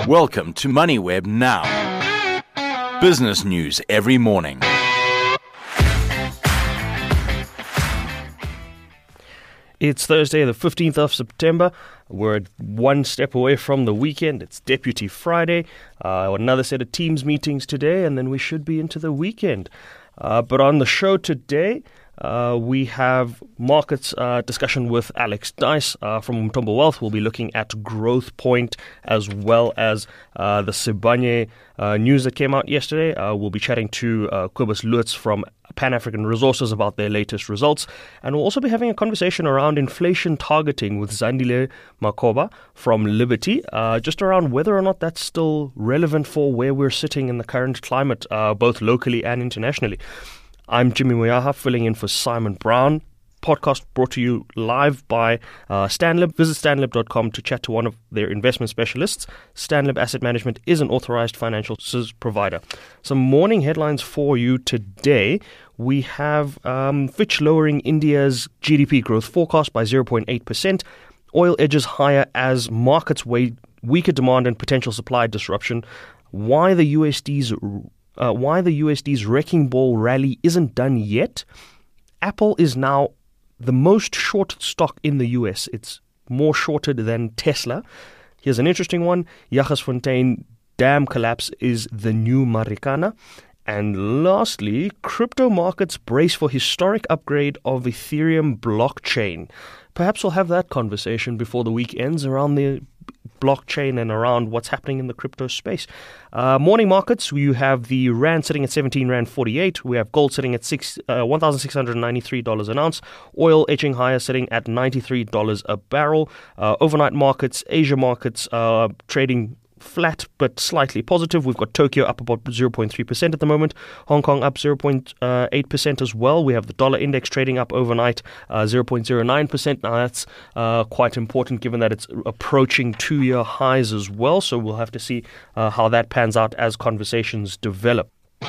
Welcome to MoneyWeb Now. Business news every morning. It's Thursday, the 15th of September. We're one step away from the weekend. It's Deputy Friday. Another set of Teams meetings today, and then we should be into the weekend. But on the show today, we have markets discussion with Alex Dice from Umthombo Wealth. We'll be looking at Growthpoint as well as the Sibanye news that came out yesterday. We'll be chatting to Kobus Lutz from Pan-African Resources about their latest results. And we'll also be having a conversation around inflation targeting with Zandile Makoba from Liberty, just around whether or not that's still relevant for where we're sitting in the current climate, both locally and internationally. I'm Jimmy Moyaha, filling in for Simon Brown. Podcast brought to you live by Stanlib. Visit stanlib.com to chat to one of their investment specialists. Stanlib Asset Management is an authorized financial services provider. Some morning headlines for you today. We have Fitch lowering India's GDP growth forecast by 0.8%. Oil edges higher as markets weigh weaker demand and potential supply disruption. Why the USD's wrecking ball rally isn't done yet. Apple is now the most shorted stock in the US. It's more shorted than Tesla. Here's an interesting one. Jagersfontein dam collapse is the new Marikana. And lastly, crypto markets brace for historic upgrade of Ethereum blockchain. Perhaps we'll have that conversation before the week ends around the blockchain and around what's happening in the crypto space. Morning markets, you have the Rand sitting at 17 Rand 48. We have gold sitting at $1,693 an ounce. Oil edging higher, sitting at $93 a barrel. Overnight markets, Asia markets trading flat but slightly positive. We've got Tokyo up about 0.3% at the moment. Hong Kong up 0.8% as well. We have the dollar index trading up overnight 0.09%. Now that's quite important given that it's approaching 2-year highs as well. So we'll have to see how that pans out as conversations develop.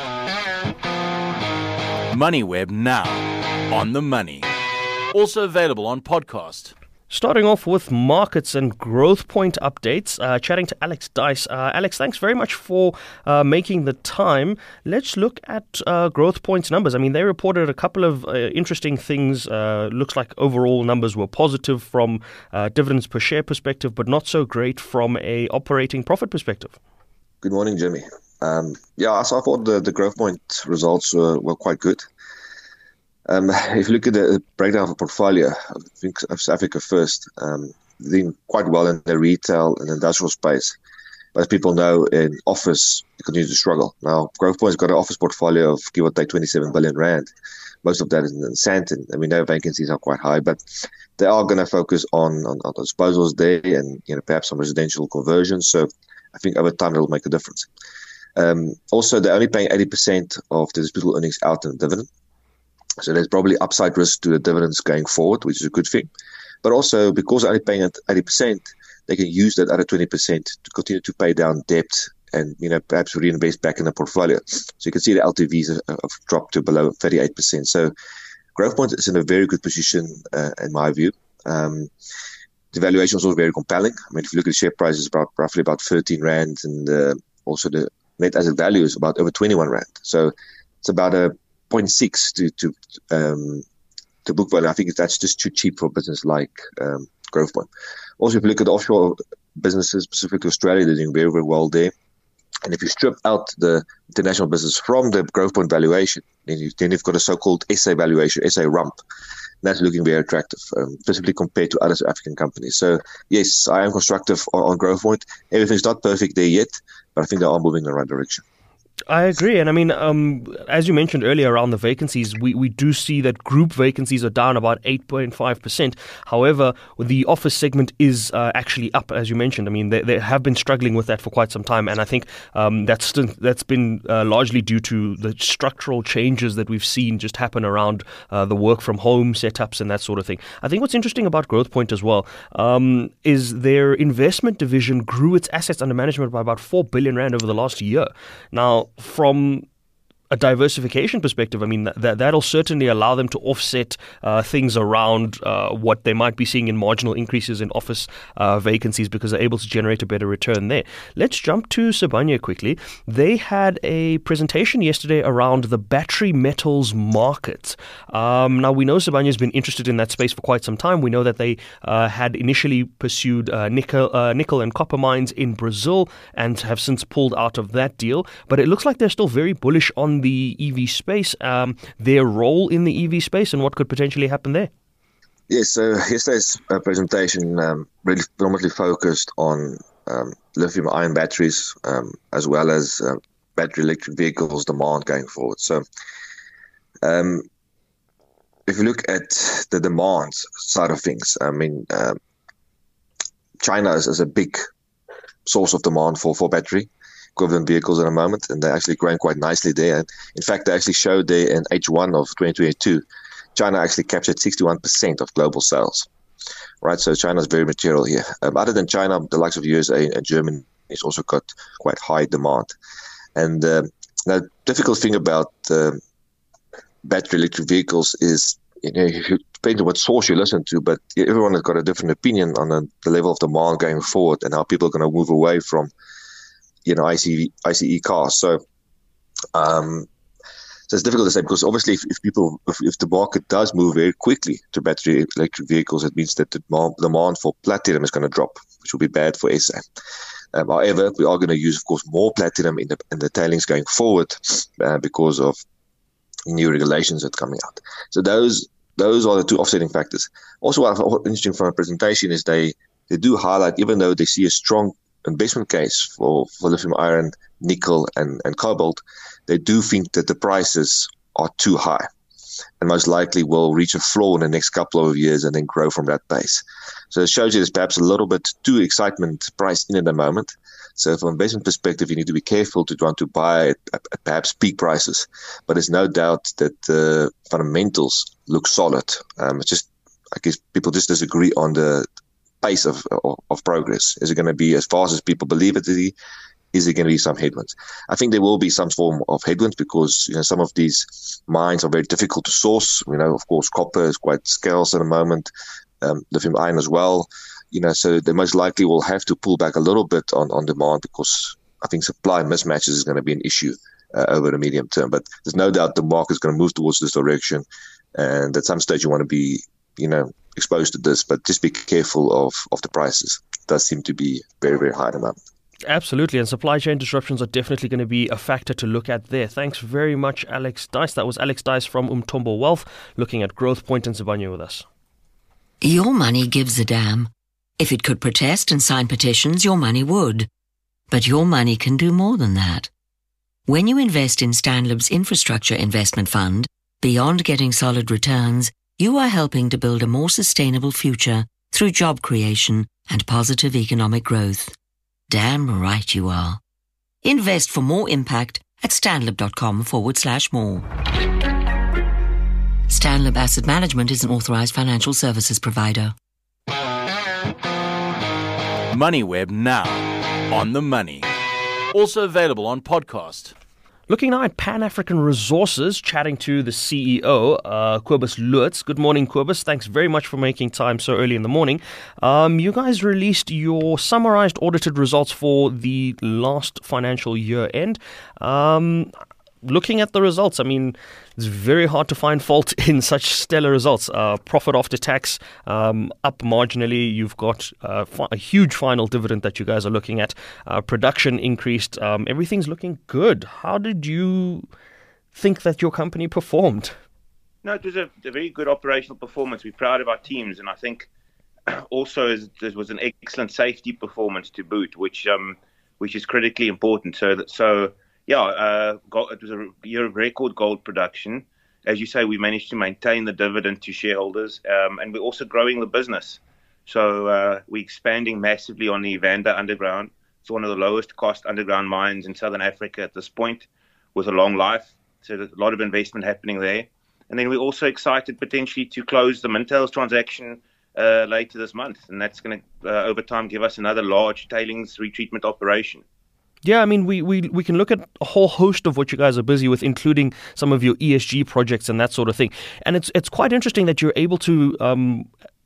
MoneyWeb Now. On the money. Also available on podcast. Starting off with markets and Growthpoint updates, chatting to Alex Dice. Alex, thanks very much for making the time. Let's look at Growthpoint's numbers. I mean, they reported a couple of interesting things. Looks like overall numbers were positive from dividends per share perspective, but not so great from a operating profit perspective. Good morning, Jimmy. So I thought the Growthpoint results were quite good. If you look at the breakdown of the portfolio, I think of South Africa first, doing quite well in the retail and industrial space. But as people know, in office, it continues to struggle. Now, Growthpoint's got an office portfolio of give or take 27 billion rand. Most of that is in Sandton, and we know vacancies are quite high, but they are going to focus on disposals there and perhaps some residential conversions. So I think over time it'll make a difference. Also, they're only paying 80% of the distributable earnings out in dividend. So there's probably upside risk to the dividends going forward, which is a good thing. But also, because they're only paying at 80%, they can use that other 20% to continue to pay down debt and perhaps reinvest back in the portfolio. So you can see the LTVs have dropped to below 38%. So Growthpoint is in a very good position, in my view. The valuation is also very compelling. I mean, if you look at the share price, it's roughly about 13 Rand, and also the net asset value is about over 21 Rand. So it's about a 0.6 to book value. I think that's just too cheap for a business like Growthpoint. Also, if you look at the offshore businesses, specifically Australia, they're doing very, very well there. And if you strip out the international business from the Growthpoint valuation, then you've got a so-called SA valuation, SA rump. That's looking very attractive, specifically compared to other South African companies. So, yes, I am constructive on Growthpoint. Everything's not perfect there yet, but I think they are moving in the right direction. I agree. And I mean, as you mentioned earlier around the vacancies, we do see that group vacancies are down about 8.5%. However, the office segment is actually up, as you mentioned. I mean, they have been struggling with that for quite some time. And I think that's been largely due to the structural changes that we've seen just happen around the work from home setups and that sort of thing. I think what's interesting about Growthpoint as well is their investment division grew its assets under management by about 4 billion Rand over the last year. Now, from a diversification perspective, I mean, that'll certainly allow them to offset things around what they might be seeing in marginal increases in office vacancies, because they're able to generate a better return there. Let's jump to Sibanye quickly. They had a presentation yesterday around the battery metals market. Now, we know Sibanye has been interested in that space for quite some time. We know that they had initially pursued nickel and copper mines in Brazil and have since pulled out of that deal. But it looks like they're still very bullish on the EV space, their role in the EV space, and what could potentially happen there. Yes, so yesterday's presentation really predominantly focused on lithium-ion batteries, as well as battery electric vehicles demand going forward. So if you look at the demand side of things, I mean, China is a big source of demand for battery equivalent vehicles at the moment, and they're actually growing quite nicely there. And in fact, they actually showed there in H1 of 2022, China actually captured 61% of global sales. Right, so China is very material here. Other than China, the likes of USA and Germany has also got quite high demand. And the difficult thing about battery electric vehicles is, it depends on what source you listen to, but everyone has got a different opinion on the level of demand going forward and how people are going to move away from, ICE cars. So it's difficult to say, because obviously if the market does move very quickly to battery electric vehicles, it means that the demand for platinum is going to drop, which will be bad for SA. However, we are going to use, of course, more platinum in the tailings going forward because of new regulations that's coming out. So those are the two offsetting factors. Also, what I found interesting from a presentation is they do highlight, even though they see a strong investment case for lithium iron, nickel, and cobalt, they do think that the prices are too high and most likely will reach a floor in the next couple of years and then grow from that base. So it shows you there's perhaps a little bit too excitement priced in at the moment. So from an investment perspective, you need to be careful to try to buy at perhaps peak prices. But there's no doubt that the fundamentals look solid. It's just, I guess people just disagree on the pace of progress. Is it going to be as fast as people believe it to be? Is there going to be some headwinds? I think there will be some form of headwinds because some of these mines are very difficult to source. Of course, copper is quite scarce at the moment, lithium iron as well. So they most likely will have to pull back a little bit on demand, because I think supply mismatches is going to be an issue over the medium term. But there's no doubt the market is going to move towards this direction, and at some stage you want to be exposed to this, but just be careful of the prices. It does seem to be very, very high at the moment. Absolutely, and supply chain disruptions are definitely going to be a factor to look at there. Thanks very much, Alex Dice. That was Alex Dice from Umthombo Wealth, looking at Growthpoint and Sibanye with us. Your money gives a damn. If it could protest and sign petitions, your money would. But your money can do more than that. When you invest in Stanlib's Infrastructure Investment Fund, beyond getting solid returns, you are helping to build a more sustainable future through job creation and positive economic growth. Damn right you are. Invest for more impact at stanlib.com/more. Stanlib Asset Management is an authorized financial services provider. MoneyWeb now, on the money. Also available on podcast. Looking now at Pan-African Resources, chatting to the CEO, Cobus Lutz. Good morning, Cobus. Thanks very much for making time so early in the morning. You guys released your summarized audited results for the last financial year end. Looking at the results, I mean, it's very hard to find fault in such stellar results. Profit after tax up marginally. You've got a huge final dividend that you guys are looking at. Production increased. Everything's looking good. How did you think that your company performed? No, it was a very good operational performance. We're proud of our teams, and I think also there was an excellent safety performance to boot, which is critically important. It was a year of record gold production. As you say, we managed to maintain the dividend to shareholders, and we're also growing the business. So we're expanding massively on the Evander underground. It's one of the lowest cost underground mines in Southern Africa at this point, with a long life. So there's a lot of investment happening there. And then we're also excited potentially to close the Mintails transaction later this month, and that's going to over time give us another large tailings retreatment operation. Yeah, I mean, we can look at a whole host of what you guys are busy with, including some of your ESG projects and that sort of thing. And it's quite interesting that you're able to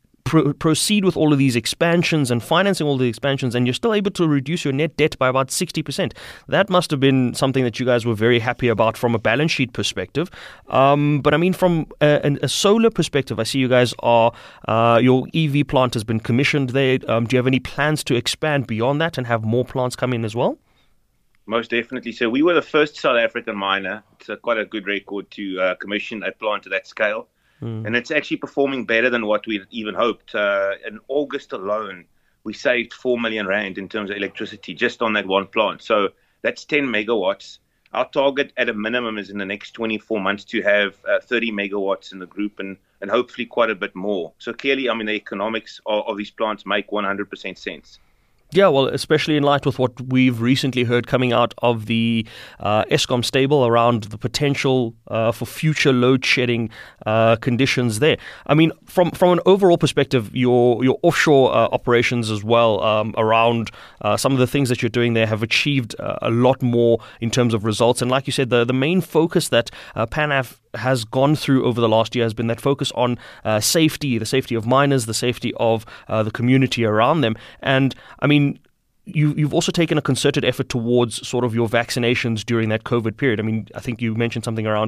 proceed with all of these expansions and financing all the expansions, and you're still able to reduce your net debt by about 60%. That must have been something that you guys were very happy about from a balance sheet perspective. But I mean, from a solar perspective, I see you guys are, your EV plant has been commissioned there. Do you have any plans to expand beyond that and have more plants come in as well? Most definitely. So we were the first South African miner. It's quite a good record to commission a plant to that scale. And it's actually performing better than what we even hoped. In August alone, we saved 4 million rand in terms of electricity just on that one plant. So that's 10 megawatts. Our target at a minimum is in the next 24 months to have 30 megawatts in the group and hopefully quite a bit more. So clearly, I mean, the economics of these plants make 100% sense. Yeah, well, especially in light with what we've recently heard coming out of the Eskom stable around the potential for future load shedding conditions there. I mean, from an overall perspective, your offshore operations as well around some of the things that you're doing there have achieved a lot more in terms of results. And like you said, the main focus that PanAf has gone through over the last year has been that focus on safety, the safety of miners, the safety of the community around them. And I mean, you've also taken a concerted effort towards sort of your vaccinations during that COVID period. I mean, I think you mentioned something around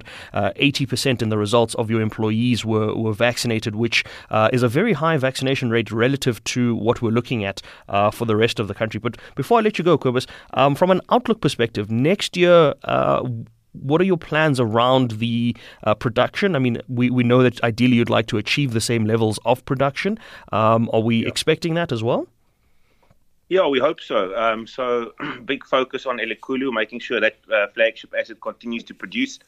80% in the results of your employees were vaccinated, which is a very high vaccination rate relative to what we're looking at for the rest of the country. But before I let you go, Cobus, from an outlook perspective, next year, what are your plans around the production? I mean, we know that ideally you'd like to achieve the same levels of production. Are we expecting that as well? Yeah, we hope so. So big focus on Elikhulu, making sure that flagship asset continues to produce.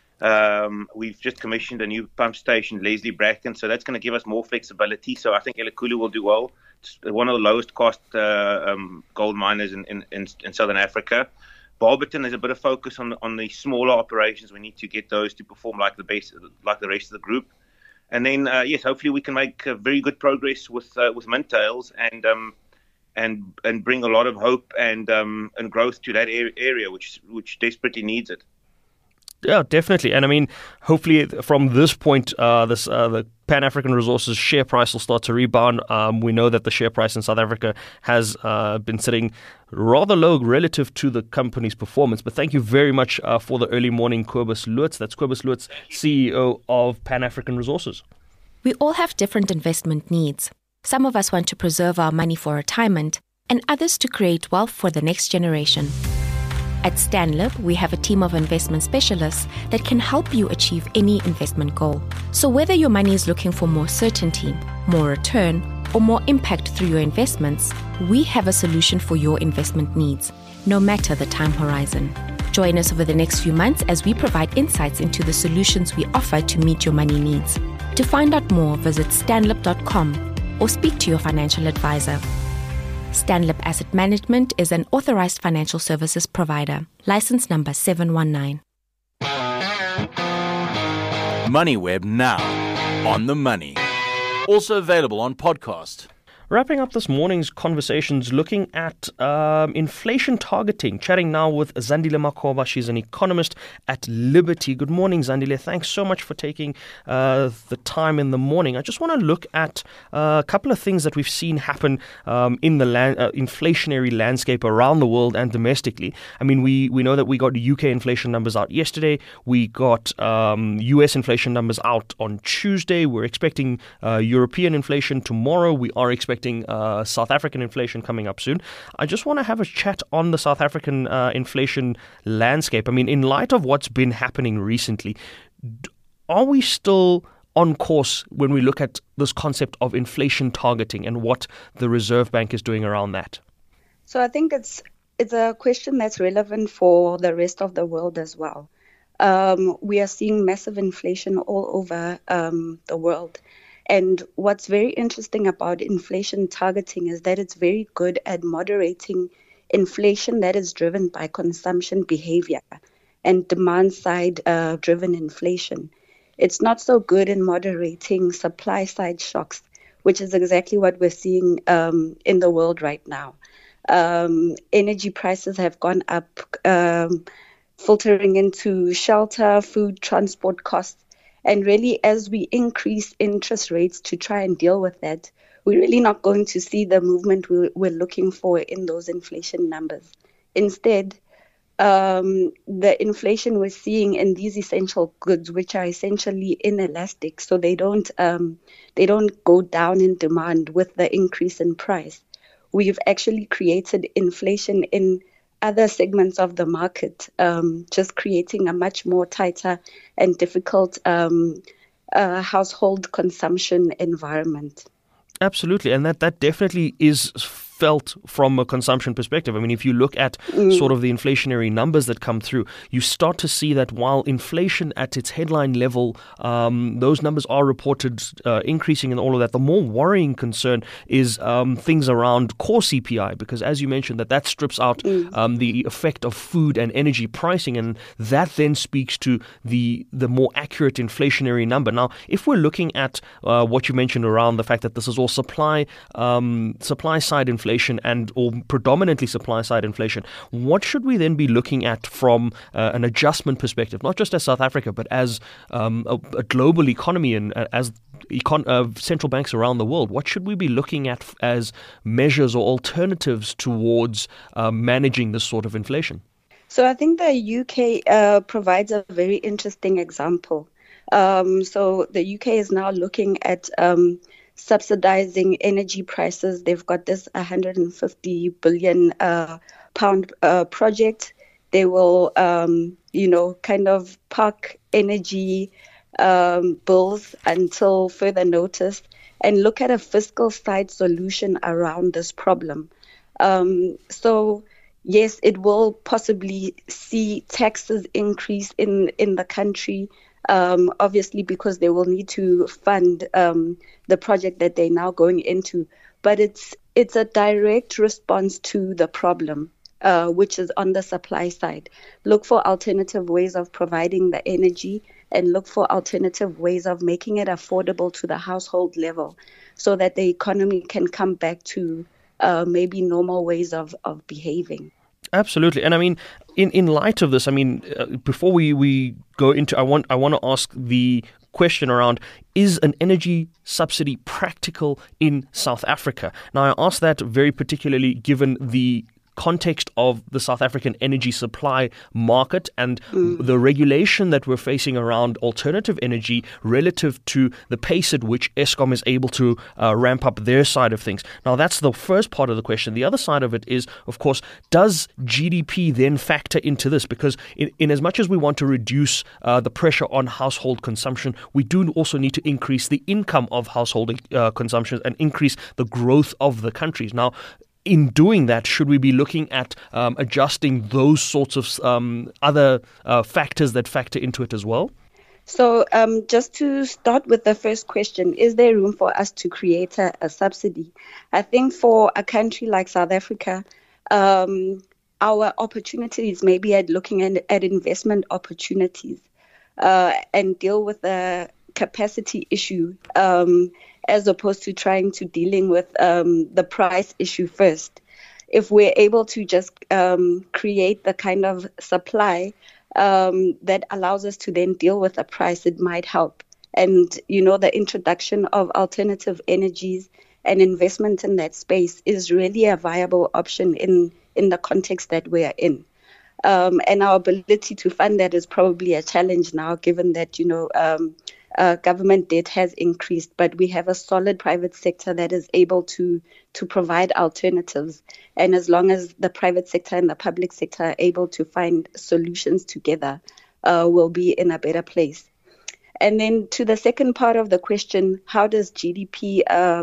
We've just commissioned a new pump station, Leslie Bracken, so that's going to give us more flexibility. So I think Elikhulu will do well. It's one of the lowest cost gold miners in Southern Africa. Barberton is a bit of focus on the smaller operations. We need to get those to perform like the rest of the group. And then, yes, hopefully we can make very good progress with Mintails and bring a lot of hope and growth to that area, which desperately needs it. Yeah, definitely. And I mean, hopefully from this point, the Pan-African Resources share price will start to rebound. We know that the share price in South Africa has been sitting rather low relative to the company's performance. But thank you very much for the early morning, Cobus Loots. That's Cobus Loots, CEO of Pan-African Resources. We all have different investment needs. Some of us want to preserve our money for retirement, and others to create wealth for the next generation. At Stanlib, we have a team of investment specialists that can help you achieve any investment goal. So whether your money is looking for more certainty, more return, or more impact through your investments, we have a solution for your investment needs, no matter the time horizon. Join us over the next few months as we provide insights into the solutions we offer to meet your money needs. To find out more, visit stanlib.com or speak to your financial advisor. Stanlib Asset Management is an authorized financial services provider. License number 719. MoneyWeb now, on the money. Also available on podcast. Wrapping up this morning's conversations, looking at inflation targeting. Chatting now with Zandile Makhoba. She's an economist at Liberty. Good morning, Zandile. Thanks so much for taking the time in the morning. I just want to look at a couple of things that we've seen happen in the inflationary landscape around the world and domestically. I mean, we know that we got UK inflation numbers out yesterday. We got US inflation numbers out on Tuesday. We're expecting European inflation tomorrow. We are expecting South African inflation coming up soon. I just want to have a chat on the South African inflation landscape. I mean, in light of what's been happening recently, are we still on course when we look at this concept of inflation targeting and what the Reserve Bank is doing around that? So I think it's a question that's relevant for the rest of the world as well. We are seeing massive inflation all over the world. And what's very interesting about inflation targeting is that it's very good at moderating inflation that is driven by consumption behavior and demand-side driven inflation. It's not so good in moderating supply-side shocks, which is exactly what we're seeing in the world right now. Energy prices have gone up, filtering into shelter, food, transport costs. And really, as we increase interest rates to try and deal with that, we're really not going to see the movement we're looking for in those inflation numbers. Instead, the inflation we're seeing in these essential goods, which are essentially inelastic, so they don't go down in demand with the increase in price. We've actually created inflation in other segments of the market, just creating a much more tighter and difficult household consumption environment. Absolutely, and that definitely is felt from a consumption perspective. I mean, if you look at sort of the inflationary numbers that come through, you start to see that while inflation at its headline level, those numbers are reported increasing and all of that, the more worrying concern is things around core CPI, because as you mentioned, that strips out the effect of food and energy pricing, and that then speaks to the more accurate inflationary number. Now, if we're looking at what you mentioned around the fact that this is all supply side inflation or predominantly supply side inflation, what should we then be looking at from an adjustment perspective, not just as South Africa, but as a global economy and as central banks around the world? What should we be looking at as measures or alternatives towards managing this sort of inflation? So I think the UK provides a very interesting example. So the UK is now looking at subsidizing energy prices. They've got this 150 billion pound project. They will, kind of park energy bills until further notice and look at a fiscal side solution around this problem. So yes, it will possibly see taxes increase in the country, obviously because they will need to fund the project that they're now going into. But it's a direct response to the problem, which is on the supply side. Look for alternative ways of providing the energy and look for alternative ways of making it affordable to the household level so that the economy can come back to maybe normal ways of behaving. Absolutely. And I mean, in light of this, I mean, before we go into, I want to ask the question around, is an energy subsidy practical in South Africa? Now, I ask that very particularly given the context of the South African energy supply market and the regulation that we're facing around alternative energy relative to the pace at which Eskom is able to ramp up their side of things. Now, that's the first part of the question. The other side of it is, of course, does GDP then factor into this? Because in as much as we want to reduce the pressure on household consumption, we do also need to increase the income of household consumption and increase the growth of the countries. Now, in doing that, should we be looking at adjusting those sorts of other factors that factor into it as well? So just to start with the first question, is there room for us to create a subsidy? I think for a country like South Africa, our opportunities may be at looking at investment opportunities and deal with the capacity issue as opposed to trying to dealing with the price issue first. If we're able to just create the kind of supply that allows us to then deal with the price, it might help. And, the introduction of alternative energies and investment in that space is really a viable option in the context that we are in. And our ability to fund that is probably a challenge now, given that, government debt has increased, but we have a solid private sector that is able to provide alternatives. And as long as the private sector and the public sector are able to find solutions together, we'll be in a better place. And then to the second part of the question, how does GDP,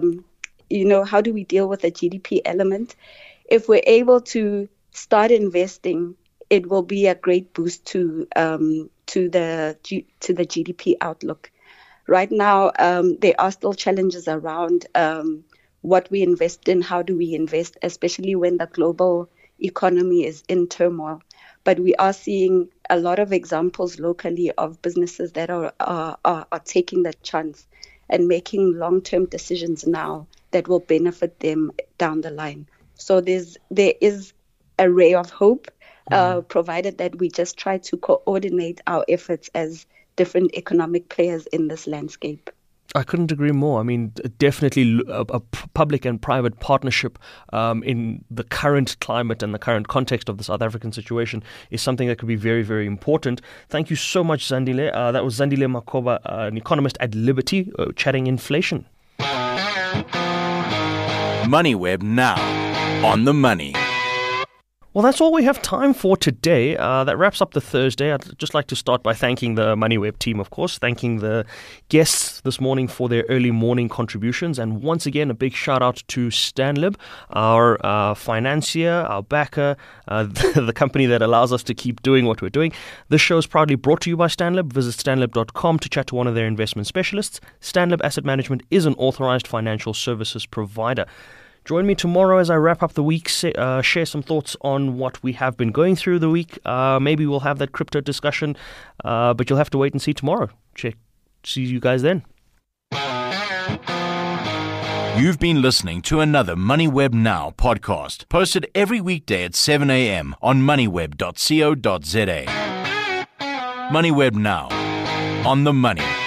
how do we deal with the GDP element? If we're able to start investing, it will be a great boost to the GDP outlook. Right now, there are still challenges around what we invest in, how do we invest, especially when the global economy is in turmoil. But we are seeing a lot of examples locally of businesses that are taking the chance and making long-term decisions now that will benefit them down the line. So there is a ray of hope, provided that we just try to coordinate our efforts as different economic players in this landscape. I couldn't agree more. I mean, definitely a public and private partnership in the current climate and the current context of the South African situation is something that could be very, very important. Thank you so much, Zandile. That was Zandile Makhoba, an economist at Liberty, chatting inflation. MoneyWeb now, on the money. Well, that's all we have time for today. That wraps up the Thursday. I'd just like to start by thanking the MoneyWeb team, of course, thanking the guests this morning for their early morning contributions. And once again, a big shout out to Stanlib, our financier, our backer, the company that allows us to keep doing what we're doing. This show is proudly brought to you by Stanlib. Visit stanlib.com to chat to one of their investment specialists. Stanlib Asset Management is an authorized financial services provider. Join me tomorrow as I wrap up the week, share some thoughts on what we have been going through the week. Maybe we'll have that crypto discussion, but you'll have to wait and see tomorrow. See you guys then. You've been listening to another MoneyWeb Now podcast, posted every weekday at 7 a.m. on moneyweb.co.za. MoneyWeb Now, on the money.